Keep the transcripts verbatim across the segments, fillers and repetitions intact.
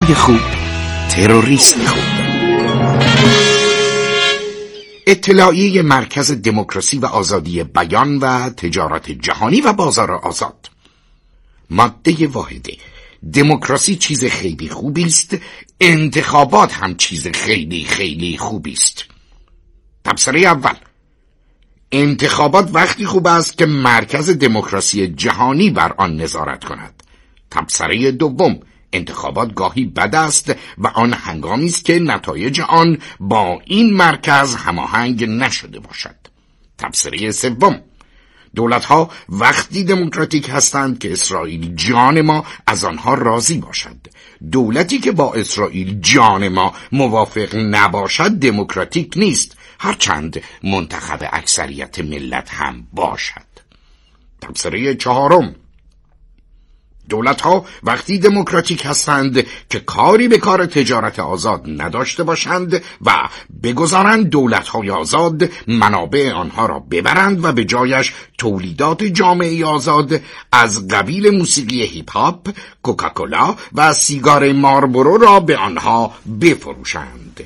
خوب، تروریسم خوب. اطلاعیه مرکز دموکراسی و آزادی بیان و تجارت جهانی و بازار آزاد. ماده واحده: دموکراسی چیز خیلی خوبی است، انتخابات هم چیز خیلی خیلی خوبی است. تبصره اول: انتخابات وقتی خوب است که مرکز دموکراسی جهانی بر آن نظارت کند. تبصره دوم: انتخابات گاهی بد است و آن هنگامی است که نتایج آن با این مرکز هماهنگ نشده باشد. تبصره سوم: دولت‌ها وقتی دموکراتیک هستند که اسرائیل جان ما از آنها راضی باشد. دولتی که با اسرائیل جان ما موافق نباشد دموکراتیک نیست، هرچند منتخب اکثریت ملت هم باشد. تبصره چهارم: دولت‌ها وقتی دموکراتیک هستند که کاری به کار تجارت آزاد نداشته باشند و بگذارند دولت‌های آزاد منابع آنها را ببرند و به جایش تولیدات جامعه آزاد از قبیل موسیقی هیپ هاپ، کوکاکولا و سیگار مارلبورو را به آنها بفروشند.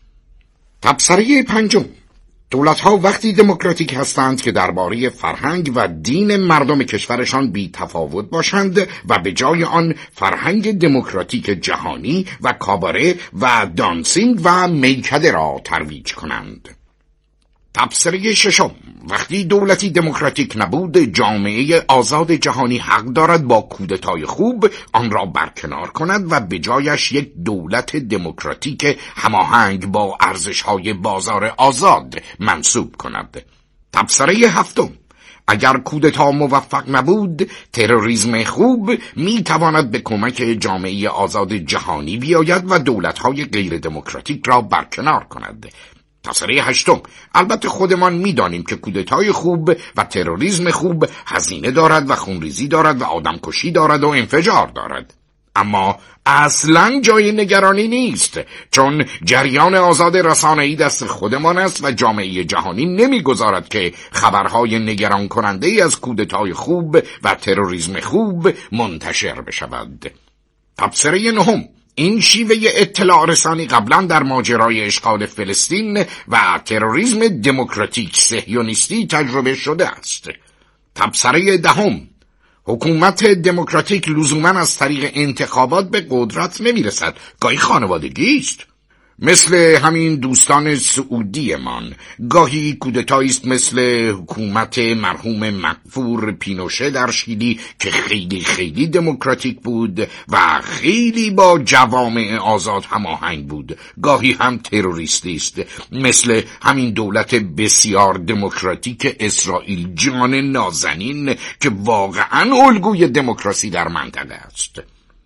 تبصره پنجم: دولت‌ها وقتی دموکراتیک هستند که درباره فرهنگ و دین مردم کشورشان بی تفاوت باشند و به جای آن فرهنگ دموکراتیک جهانی و کاباره و دانسینگ و میکده را ترویج کنند. تبصره ششم: وقتی دولتی دموکراتیک نبود، جامعه آزاد جهانی حق دارد با کودتای خوب آن را برکنار کند و به جایش یک دولت دموکراتیک هماهنگ با ارزش‌های بازار آزاد منصوب کند. تبصره هفتم: اگر کودتا موفق نبود، تروریسم خوب می تواند به کمک جامعه آزاد جهانی بیاید و دولت‌های غیر دموکراتیک را برکنار کند. تبصره هشتم: البته خودمان می‌دانیم که کودتای خوب و تروریسم خوب هزینه دارد و خونریزی دارد و آدمکشی دارد و انفجار دارد، اما اصلاً جای نگرانی نیست، چون جریان آزاد رسانه‌ای دست خودمان است و جامعه جهانی نمی‌گذارد که خبرهای نگران کننده از کودتای خوب و تروریسم خوب منتشر بشود. تبصره نهم: این شیوه اطلاع رسانی قبلا در ماجرای اشغال فلسطین و تروریسم دموکراتیک صهیونیستی تجربه شده است. تبصره دهم: حکومت دموکراتیک لزوما از طریق انتخابات به قدرت نمیرسد، گاهی خانوادگی است، مثل همین دوستان سعودی من. گاهی کودتایی است مثل حکومت مرحوم مغفور پینوشه در شیلی که خیلی خیلی دموکراتیک بود و خیلی با جوامع آزاد هماهنگ بود. گاهی هم تروریستی است، مثل همین دولت بسیار دموکراتیک اسرائیل جان نازنین که واقعا الگوی دموکراسی در منطقه است.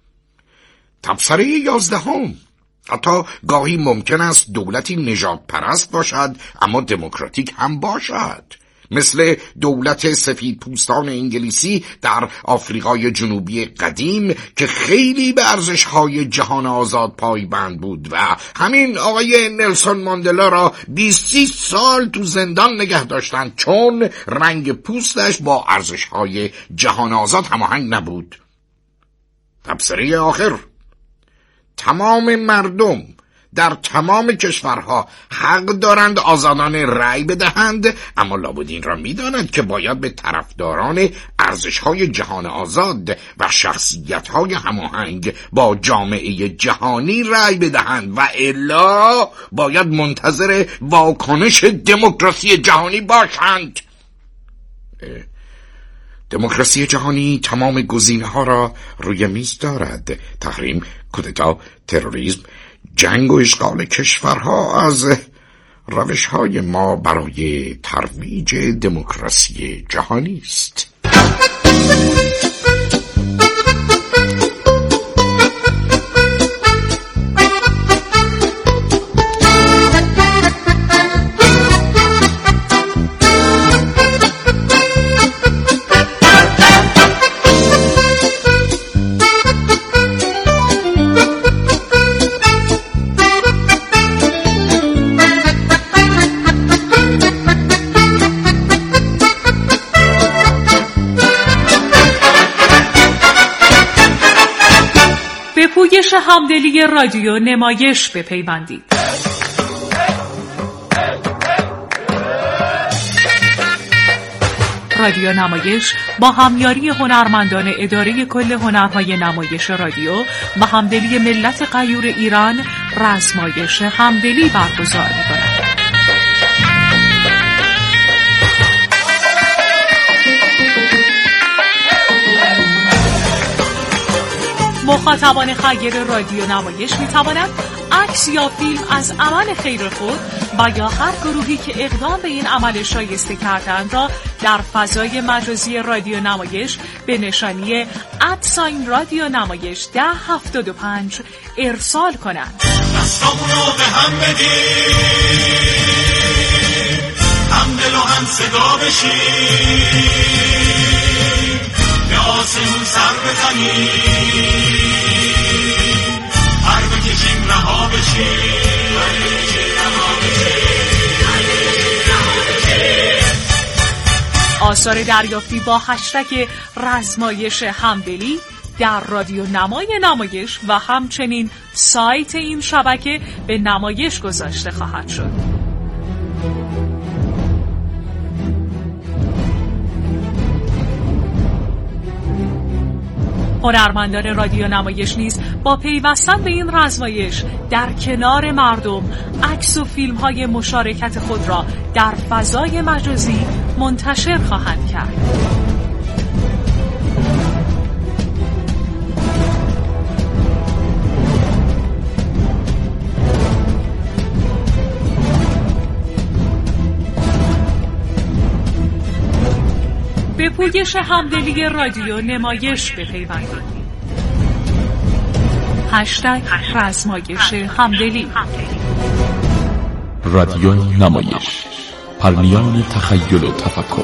تبصره یازدهم: حتی گاهی ممکن است دولتی نژاد پرست باشد اما دموکراتیک هم باشد، مثل دولت سفید پوستان انگلیسی در آفریقای جنوبی قدیم که خیلی به ارزش‌های جهان آزاد پایبند بود و همین آقای نلسون ماندلا را بیست سال تو زندان نگه داشتند چون رنگ پوستش با ارزش‌های جهان آزاد هماهنگ نبود. تبصره آخر: تمام مردم در تمام کشورها حق دارند آزادانه رأی بدهند، اما لابد این را می‌دانند که باید به طرفداران ارزش‌های جهان آزاد و شخصیت‌های هماهنگ با جامعه جهانی رأی بدهند و الا باید منتظر واکنش دموکراسی جهانی باشند. دموکراسی جهانی تمام گزینه‌ها را روی میز دارد: تحریم، کودتا، تروریسم، جنگ و اشغال کشورها از روش‌های ما برای ترویج دموکراسی جهانی است. همدلی رادیو نمایش بپیوندید. رادیو نمایش با همیاری هنرمندان اداره کل هنرهای نمایش رادیو و همدلی ملت غیور ایران رزمایش همدلی برگزار می‌کند. مخاطبان خیر رادیو نمایش می توانند عکس یا فیلم از عمل خیر خود و یا هر گروهی که اقدام به این عمل شایسته کردند را در فضای مجازی رادیو نمایش به نشانی ادساین رادیو نمایش ده هفتاد و پنج ارسال کنند. دستامون رو به هم بدیم، هم دل و هم صدا بشیم، به آسمون سر بزنیم، هر بکشیم رها بشیم. آثار دریافتی با هشتگ رزمایش همدلی در رادیو نمای نمایش و همچنین سایت این شبکه به نمایش گذاشته خواهد شد. هنرمندان رادیو نمایش نیز با پیوستن به این رزمایش در کنار مردم عکس و فیلم‌های مشارکت خود را در فضای مجازی منتشر خواهند کرد. به پویش همدلی رادیو نمایش بپیوندید. هشتگ رزمایش همدلی. رادیو نمایش، پرنیان تخیل و تفکر.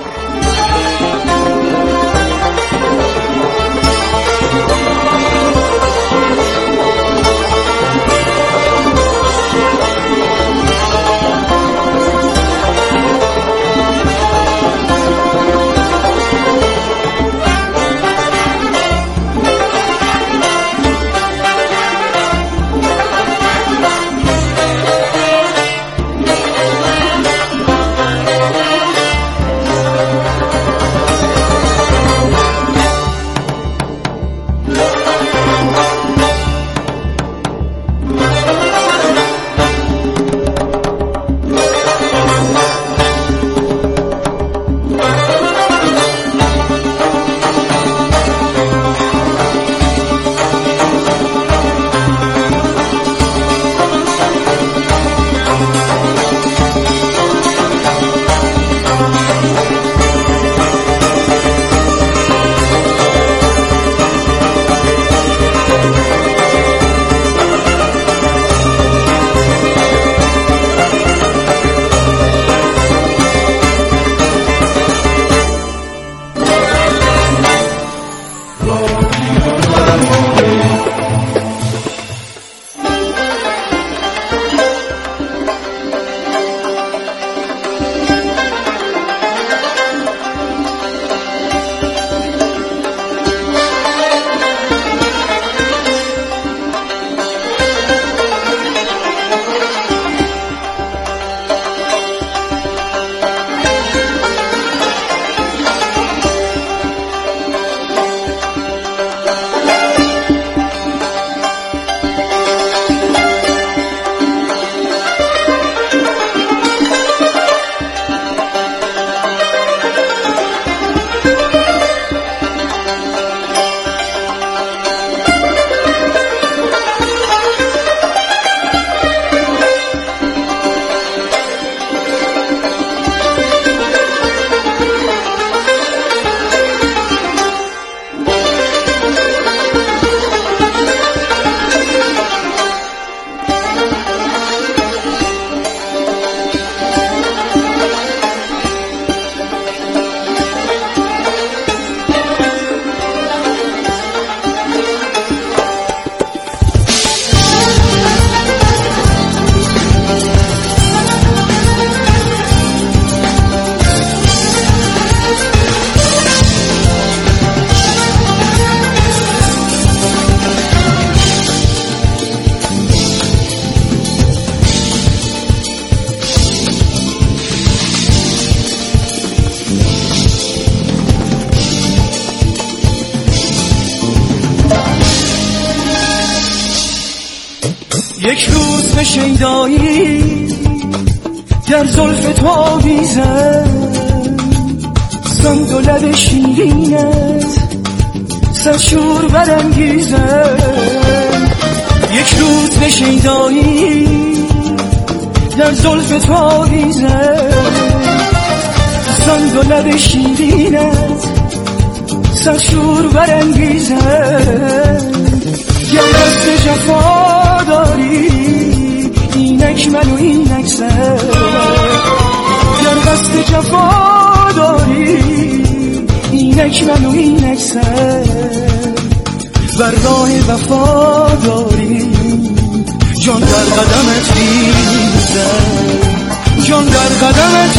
یک روز به شیدایی در زلف تو آویزم، سمت و لب شیرینت سرشور برانگیزم. یک روز به شیدایی در زلف تو آویزم، سمت و لب شیرینت سرشور برانگیزم. گر دست جفا داری اینک منو اینک سر، گر دست جفا داری اینک منو اینک سر، بر راه وفا داری جان در قدمت ریزم، جان در قدمت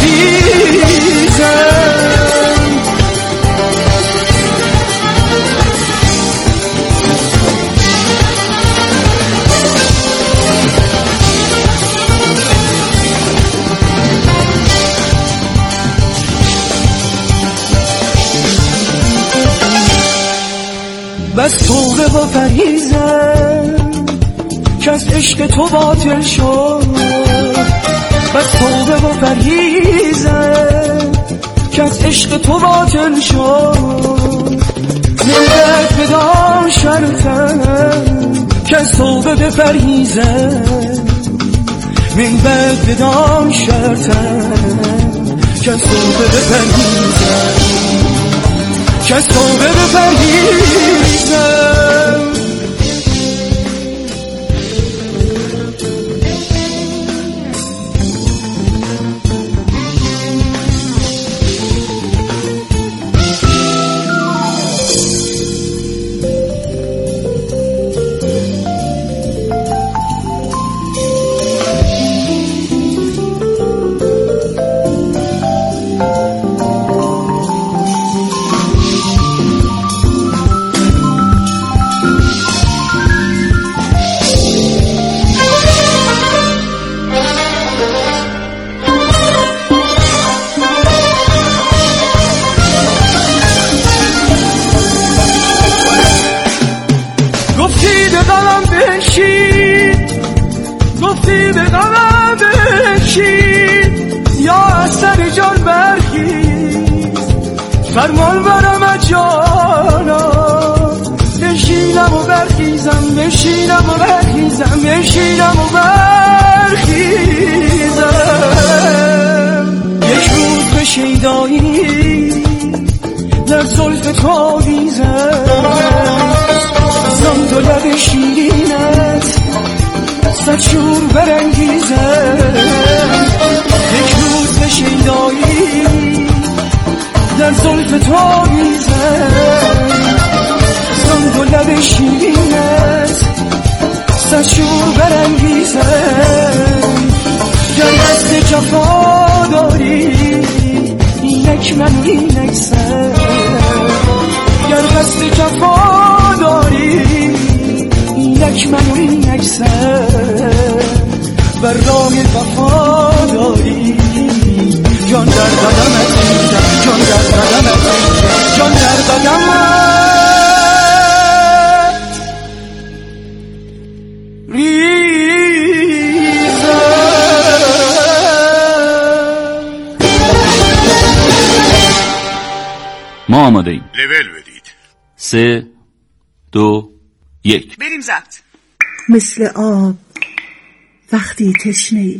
ریزم. بس توبه و پرهیزم که از عشق تو باطل شد، بس توبه و پرهیزم که از عشق تو باطل شد. زندت بدان شرطم که از توبه بپرهیزم، من بعد بدان شرطم که از توبه بپرهیزم، که از توبه بپرهیزم. گفتی به غمم بشین یا از سر جان برخیز، فرمان برم جانا بشینم و برخیزم، بشینم و برخیزم، بشینم و برخیزم. یک روز به شیدایی در زلف تو آویزم، زمد و لب شیرینت سرشور برانگیزم. یک روز به شیدایی در زلف تو آویزم، زمد و لب شیرینت سرشور برانگیزم. گر دست جفا داری اینک منو اینک سر، گر دست جفا داری اینک منو اینک سر، بر راه وفا داری جان در قدمت ریزم، جان در قدمت ریزم، جان در قدمت ما آماده ایم. لول بدید. سه دو یک بریم ضبط. مثل آب وقتی تشنه‌ای،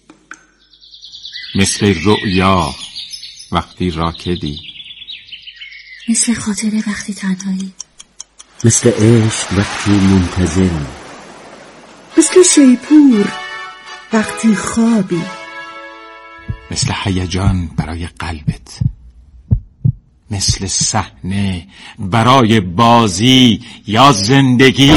مثل رؤیا وقتی راکدی، مثل خاطره وقتی تنهایی، مثل عشق وقتی منتظری، مثل شیپور وقتی خوابی، مثل هیجان برای قلبت، مثل صحنه برای بازی یا زندگی.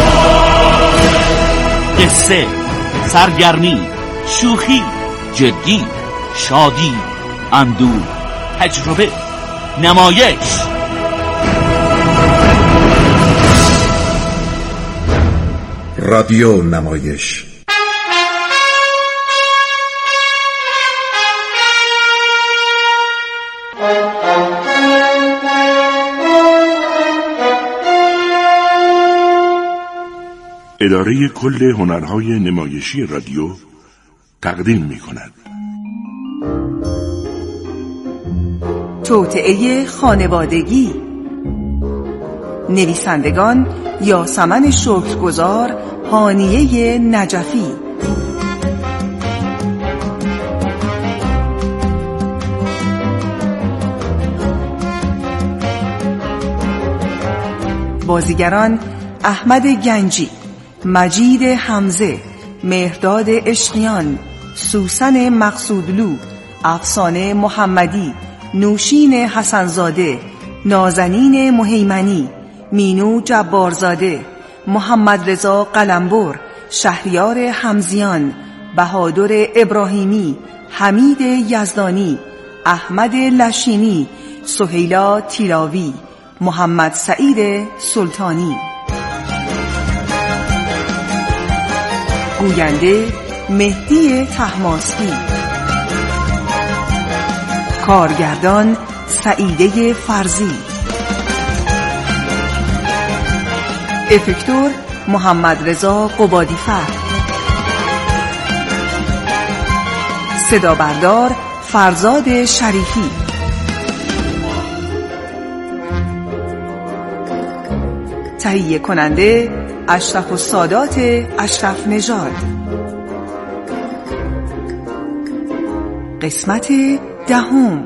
قصه، سرگرمی، شوخی، جدی، شادی، اندوه، تجربه، نمایش. رادیو نمایش. اداره کل هنرهای نمایشی رادیو تقدیم می کند. توطئه خانوادگی. نویسندگان یاسمن شکرگزار، هانیه نجفی. بازیگران: احمد گنجی، مجید حمزه، مهرداد اشقیان، سوسن مقصودلو، افسانه محمدی، نوشین حسنزاده، نازنین مهیمنی، مینو جبارزاده، محمد رضا قلمبر، شهریار حمزیان، بهادر ابراهیمی، حمید یزدانی، احمد لشینی، سهیلا تیلاوی، محمد سعید سلطانی. گوینده: مهدی طهماسبی. کارگردان: سعیده فرزی. افکتور: محمد رضا قبادیفر. صدا بردار: فرزاد شریفی. تهیه کننده: اشرف السادات اشرف نژاد. قسمت دهم.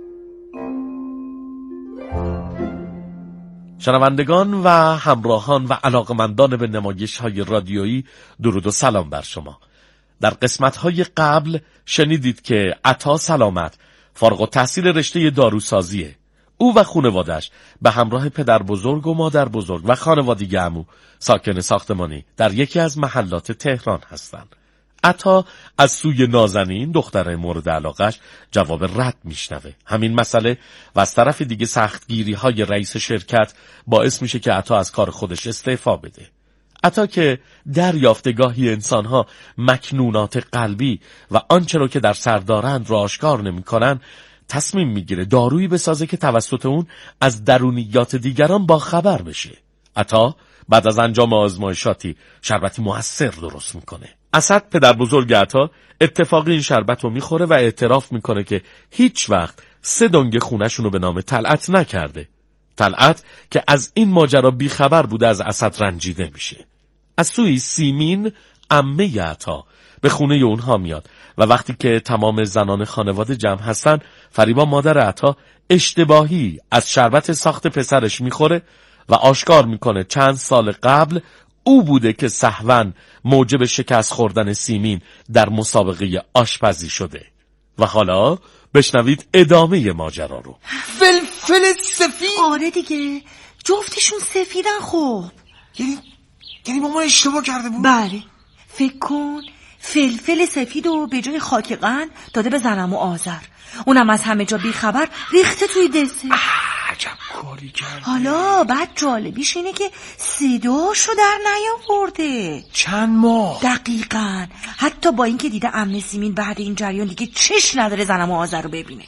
شنوندگان و همراهان و علاقمندان به نمایش‌های رادیویی، درود و سلام بر شما. در قسمت‌های قبل شنیدید که عطا سلامت فارغ التحصیل رشته داروسازیه. او و خانواده‌اش به همراه پدر بزرگ و مادر بزرگ و خانوادگی عمو ساکن ساختمانی در یکی از محلات تهران هستند. عطا از سوی نازنین دختر مورد علاقش جواب رد میشنوه. همین مسئله و از طرف دیگه سختگیری های رئیس شرکت باعث میشه که عطا از کار خودش استعفا بده. عطا که دریافتگاهی انسانها مکنونات قلبی و آنچه رو که در سر دارند را آشکار نمی‌کنن، تصمیم میگیره دارویی بسازه که توسط اون از درونیات دیگران با خبر بشه. عطا بعد از انجام آزمایشاتی شربتی مؤثر درست میکنه. اسد پدر بزرگ عطا اتفاقی این شربت رو میخوره و اعتراف میکنه که هیچ وقت سه دنگ خونه‌شون رو به نام طلعت نکرده. طلعت که از این ماجرا بیخبر بوده از اسد رنجیده میشه. از سوی سیمین عمه عطا به خونه اونها میاد و وقتی که تمام زنان خانواده جمع هستن، فریبا مادر عطا اشتباهی از شربت ساخت پسرش میخوره و آشکار میکنه چند سال قبل او بوده که سهواً موجب شکست خوردن سیمین در مسابقه آشپزی شده. و حالا بشنوید ادامه ماجرا رو. فلفل سفید. آره دیگه، جفتشون سفیدن. خب یعنی یعنی مامان اشتباه کرده بود؟ بله، فکر کن فلفل سفید و به جای خاک قند داده به زنم و آذر، اونم از همه جا بیخبر ریخته توی دسر. عجب کاری کرده. حالا بعد جالبیش اینه که صداشو در نیاورده. چند ماه؟ دقیقاً. حتی با اینکه دیده عمه سیمین بعد این جریان دیگه چش نداره زنم و آذر رو ببینه.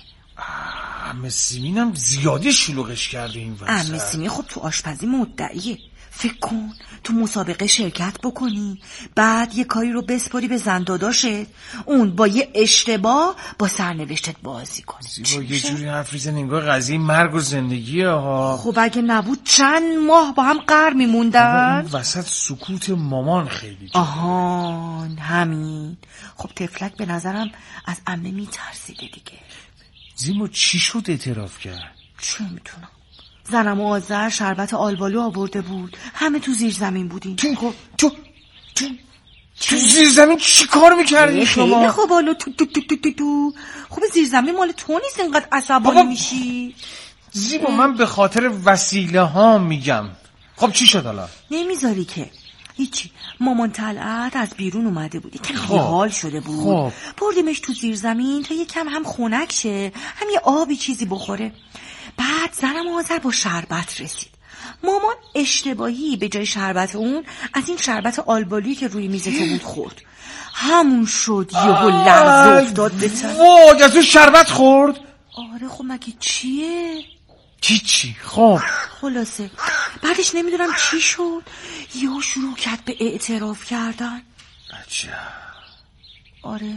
عمه سیمینم زیادی شلوغش کرده این واسه. عمه سیمین خب تو آشپزی مدعیه. فکر کن تو مسابقه شرکت بکنی، بعد یه کاری رو بسپاری به زن داداشت، اون با یه اشتباه با سرنوشتت بازی کنه. زیبا یه جوری حرف میزنه انگار قضیه مرگ و زندگیه ها. خب اگه نبود چند ماه با هم قهر میموندن. این وسط سکوت مامان خیلی جالبه. آهان همین. خب تفلک به نظرم از عمه میترسیده دیگه. زیبا چی شد اعتراف کرد؟ چه میتونم، زنم و آذر شربت آلبالو آورده بود، همه تو زیر زمین بودیم. تو تو تو تو زیر زمین چی کار میکردی شما؟ خیلی خوب. آلو تو تو تو تو تو تو خوب زیر زمین مال تو نیست اینقدر عصبانی میشی. زیبا من به خاطر وسیله ها میگم. خب چی شد حالا؟ نمیذاری که هیچی. مامان طلعت از بیرون اومده بود، یکم بیحال شده بود. خب بردیمش تو زیر زمین تا یکم هم خنک شه، هم یه آبی چیزی بخوره. بعد زنم آذر با شربت رسید. مامان اشتباهی به جای شربت اون از این شربت آلبالویی که روی میز تو بود خورد. همون شد یهو لرزه افتاد به تن. وای از اون شربت خورد؟ آره خب مگه چیه؟ هیچی. خب خلاصه بعدش نمیدونم چی شد، یهو شروع کرد به اعتراف کردن. عجب. آره.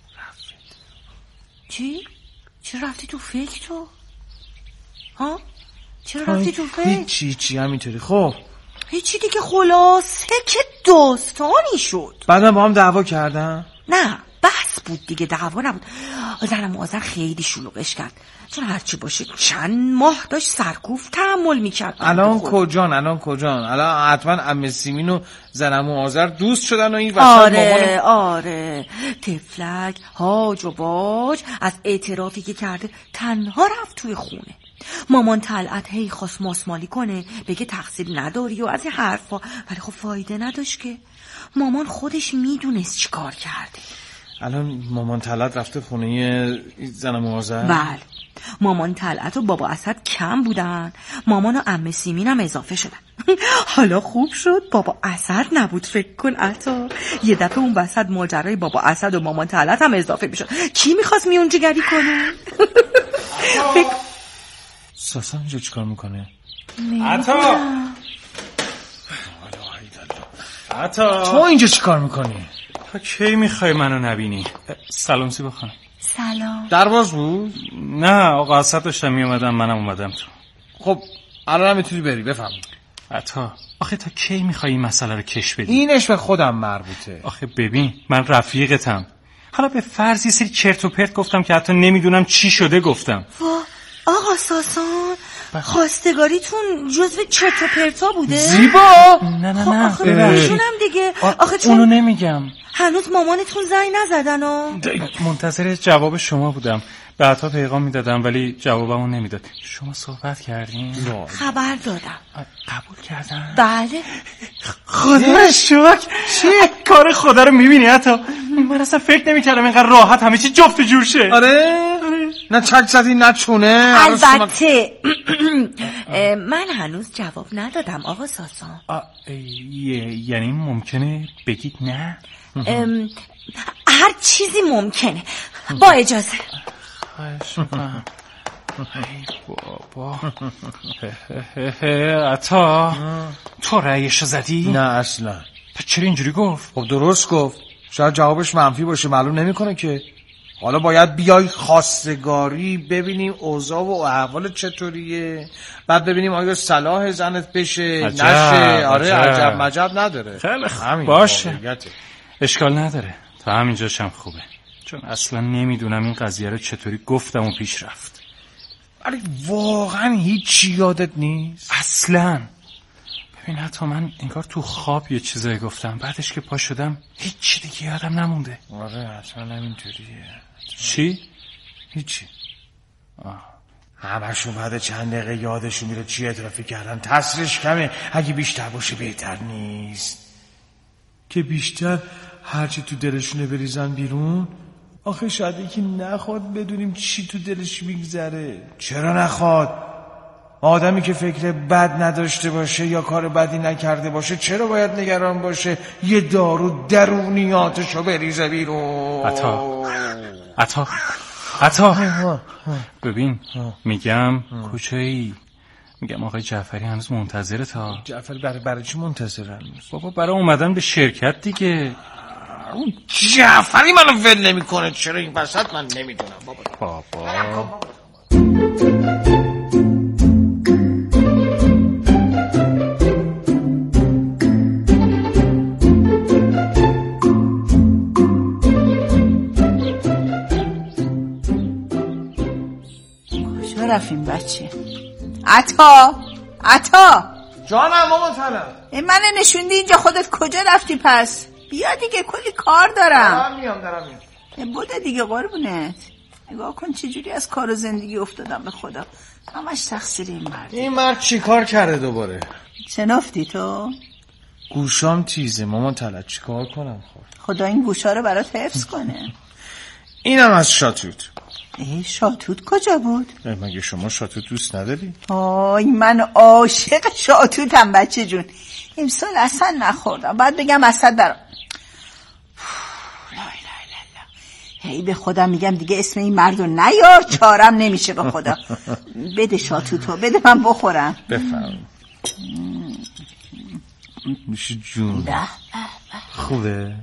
چی؟ چرا رفتی تو فکر تو؟ ها؟ چرا رفتی تو فکر؟ هیچی هیچی همینطوری. خب هیچی دیگه، خلاصه که داستانی شد. بعدم با هم دعوا کردن؟ نه بحث بود دیگه، دعوا نبود. زنم آذر خیلی شلوغش کرد، چون هرچی باشه چند ماه داشت سرکوف تحمل میکرد. الان کجان الان کجان الان حتما عمه سیمین و زنم آذر دوست شدن و این وسط آره مامان... آره تفلک هاج و باج از اعترافی که کرده تنها رفت توی خونه. مامان طلعت هی خواست ماسمالی کنه، بگه تقصیر نداری و از این حرفا، ولی خب فایده نداشت که مامان خودش میدونست چی کار کرده. الان مامان طلعت رفته خونه زنم آذر؟ بله، مامان طلعت و بابا اسد کم بودن، مامان و عمه سیمین هم اضافه شدن. حالا خوب شد بابا اسد نبود. فکر کن عطا یه دفعه اون وسط ماجرای بابا اسد و مامان طلعت هم اضافه میشد. کی میخواست میون جگری کنه؟ فکر ساسان اینجا چیکار میکنه؟ عطا عطا تو اینجا چیکار میکنی؟ تا کی میخوای منو نبینی؟ سلام سی بخونم. سلام. درواز بود؟ نه آقا اسد داشتم میومدم، منم اومدم تو. خب الان هم میتونی بری. بفهم. عطا آخه تا کی میخوای این مسئله رو کش بدی؟ اینش به خودم مربوطه. آخه ببین من رفیقتم، حالا به فرض یه سری چرت و پرت گفتم که حتی نمیدونم چی شده گفتم. وا آقا ساسان خواستگاریتون جزو چرت و پرتا بوده؟ زیبا نه نه نه آخه باشونم دیگه. آخه چون اونو نمیگم، هنوز مامانتون زنگ نزدن ها؟ منتظر جواب شما بودم، بعدها پیغام میدادم ولی جوابمو نمیداد. شما صحبت کردین؟ خبر دادم. قبول کردن؟ بله. خدا رو شکر. چیه؟ کار خدا رو میبینی حتی من اصلا فکر نمیکردم اینقدر راحت همه چی جفت جور شه. آره؟ نه چک زدی نه چونه؟ البته من هنوز جواب ندادم آقا ساسان. یعنی ممکنه بگید نه؟ هر چیزی ممکنه. با اجازه. خواهش میکنم. ای بابا عطا تو رأیشو زدی؟ نه اصلا. پس چرا اینجوری گفت؟ خب درست گفت، شاید جوابش منفی باشه، معلوم نمیکنه که. حالا باید بیای خواستگاری ببینیم اوضاع و احوال چطوریه، بعد ببینیم آیا صلاح زنت بشه عجب، نشه. آره عجب. عجب مجب نداره. خیلی خوب باشه، اشکال نداره، تا همینجاش هم خوبه، چون اصلا نمیدونم این قضیه رو چطوری گفتم و پیش رفت. ولی واقعا هیچی یادت نیست؟ اصلا. ببین حتی من انگار تو خواب یه چیزایی گفتم، بعدش که پا شدم هیچی دیگه یادم نمونده. آره اصلا همینطوریه. چی؟ هیچی. همشون بعد چند دقیقه یادشون میره چی اعترافی کردن. تصریش کمه، اگه بیشتر باشه بهتر نیست که بیشتر هرچی تو دلشونه بریزن بیرون. آخه شاید یکی نخواد بدونیم چی تو دلش میگذره. چرا نخواد؟ آدمی که فکر بد نداشته باشه یا کار بدی نکرده باشه چرا باید نگران باشه یه دارو درونیاتشو بریزه بیرون؟ عطا عطا عطا ببین میگم کجایی؟ میگم آقای جعفری هنوز منتظره. تا جعفری برای برای چی منتظرن؟ بابا برای اومدن به شرکت دیگه. اون جعفری منو ول نمیکنه. چرا این وسط من نمیدونم بابا. بابا کجا رفتیم بچه؟ عطا عطا جانم مامان طلعت. من نشوندی اینجا، خودت کجا رفتی پس؟ بیا دیگه کلی کار دارم. دارم میام دارم میام. بوده دیگه قربونت. نگاه کن چجوری از کار و زندگی افتادم به خدا. همش تقصیر این مرد. این مرد چی کار کرده دوباره؟ شنفتی تو؟ گوشام تیزه مامان طلعت، چی کار کنم؟ خود خدا این گوشا رو برات حفظ کنه. اینم از شاتوت. ای شاتوت کجا بود؟ مگه شما شاتوت دوست نداری؟ آی من عاشق شاتوتم بچه جون. امسال اصلا نخوردم، بعد بگم اسد برام. هی به خودم میگم دیگه اسم این مردو نیار، چارم نمیشه به خدا. بده شاتوتو، بده من بخورم. بفرم. نوش جون. خوبه؟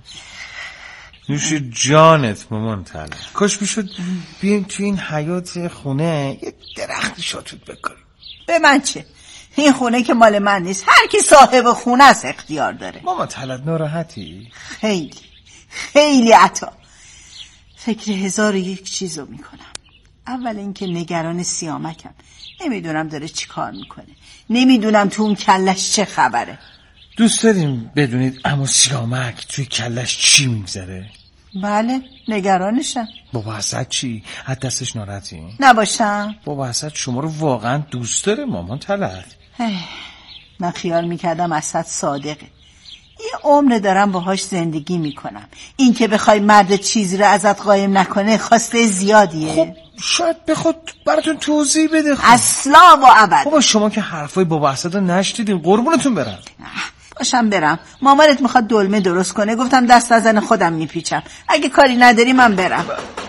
نوش جانت مامان طلعت. کاش میشد بیایم توی این حیاط خونه یه درخت شاتوت بکنیم. به من چه؟ این خونه که مال من نیست، هر کی صاحب خونه است اختیار داره. مامان طلعت ناراحتی؟ خیلی خیلی عطا. فکر هزار و یک چیزو میکنم. اول اینکه نگران سیامکم، نمیدونم داره چی کار میکنه، نمیدونم تو اون کلش چه خبره. دوست داریم بدونید اما سیامک توی کلش چی میگذره؟ بله نگرانشم. بابا اسد چی؟ از دستش ناراحتی؟ نباشم. بابا اسد شما رو واقعا دوست داره مامان طلعت. من خیال میکردم اسد صادقه، یه عمر دارم باهاش زندگی میکنم، این که بخوای مرد چیزی رو ازت قایم نکنه خواسته زیادیه. خب شاید بخواد براتون توضیح بده. خب اصلا و ابد. بابا شما که حرفای بابا اسد رو نشنیدین، قربونتون برم. باشم برم، مامانت میخواد دلمه درست کنه، گفتم دست از زن خودم میپیچم، اگه کاری نداری من برم.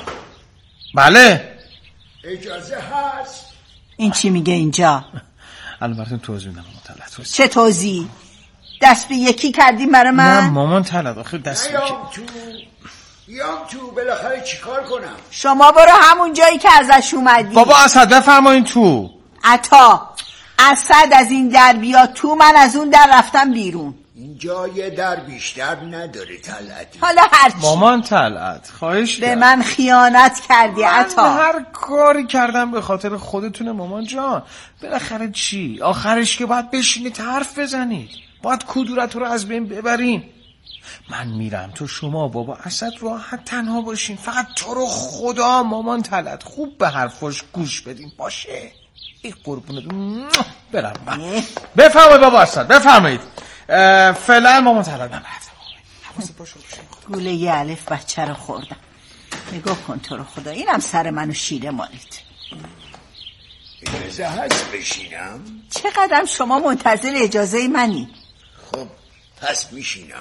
بله اجازه هست. این چی میگه اینجا؟ الان براتون توضیح میدم مامان طلعت. چه توضیح؟ دست به یکی کردیم برای من؟ نه مامان طلعت آخه دست به یکی تو بیام تو بالاخره چیکار کنم؟ شما برو همون جایی که ازش اومدی. بابا اسد بفرمایین تو. عطا اسد از این در بیاد تو، من از اون در رفتم بیرون. اینجا یه در بیشتر نداره طلعتی. حالا هرچی. مامان طلعت خواهش به من خیانت کردی عطا. من هر کاری کردم به خاطر خودتونه مامان جان. بالاخره چی؟ آخرش که باید بشینید حرف بزنید، باید کدورت رو از بین ببرین. من میرم تو شما بابا اسد راحت تنها باشین، فقط تو رو خدا مامان طلعت خوب به حرفاش گوش بدین باشه. ای قربونت برم من. بفرمایید بابا اسد بفرمایید. فعلا مامان طلعت من برم. گوله یه الف بچه رو خوردم. نگاه کن تو رو خدا، اینم سر منو شیره مالید. اجازه هست بشینم؟ چقدر شما منتظر اجازه منی؟ خب پس میشینم.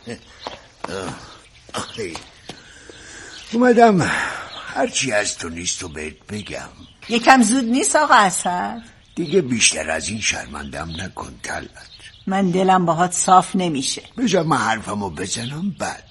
آخه اومدم هرچی از تو نیست و بهت بگم. یکم زود نیست آقا اسد؟ دیگه بیشتر از این شرمندم نکن طلعت. من دلم باهات صاف نمیشه. بذار من حرفمو بزنم بعد.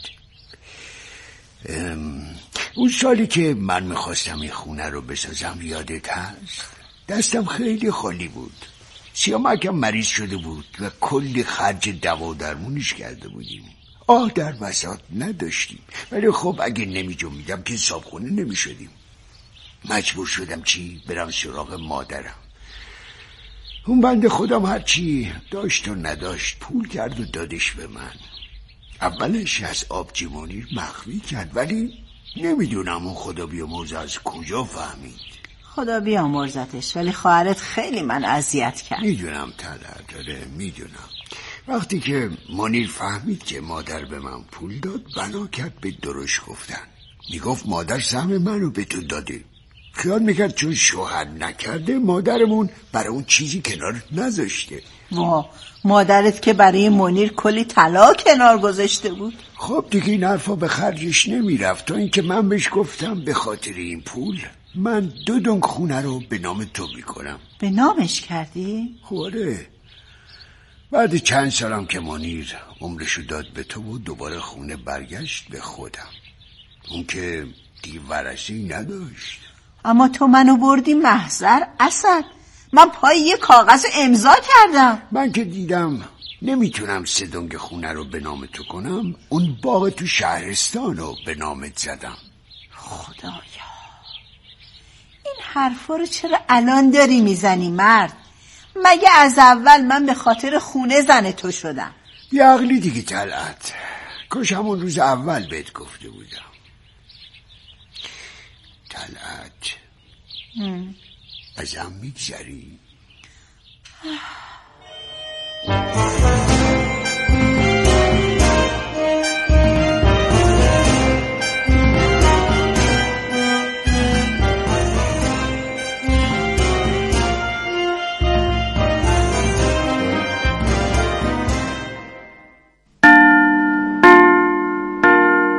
اون سالی که من میخواستم این خونه رو بسازم یادت هست؟ دستم خیلی خالی بود. سیامکم مریض شده بود و کلی خرج دوا درمونش کرده بودیم. آه در بساط نداشتیم، ولی خب اگه نمی جنبیدم که صابخونه نمی شدیم. مجبور شدم چی؟ برم سراغ مادرم. اون بنده خودم هرچی داشت و نداشت پول کرد و دادش به من. اولش از آبجی منیر مخفی کرد، ولی نمیدونم اون خدا بیامرز از کجا فهمید. خدا بیامرزتش، ولی خواهرت خیلی من اذیت کرد. میدونم طلعت، داره میدونم. وقتی که منیر فهمید که مادر به من پول داد، بنا کرد به درش گفتن. میگفت مادر سهم منو به تو داده. خیال میکرد چون شوهر نکرده مادرمون برای اون چیزی کنار نذاشته. وا، مادرت که برای منیر کلی طلا کنار گذاشته بود. خب دیگه این حرفا به خرجش نمیرفت، تا اینکه من بهش گفتم به خاطر این پول من دو دنگ خونه رو به نام تو میکنم. به نامش کردی؟ خوره. بعد چند سالم که منیر عمرشو داد به تو و دوباره خونه برگشت به خودم. اون که دیگه ورثه‌ای نداشت. اما تو منو بردی محضر اسد. من پای یه کاغذ امضا کردم. من که دیدم نمیتونم سه دنگ خونه رو به نام تو کنم، اون باغ تو شهرستان رو به نامت زدم. خدایا این حرفا رو چرا الان داری میزنی مرد؟ مگه از اول من به خاطر خونه زن تو شدم؟ یه عقلی دیگه طلعت، کاش همون روز اول بهت گفته بودم. طلعت ازم میگذری؟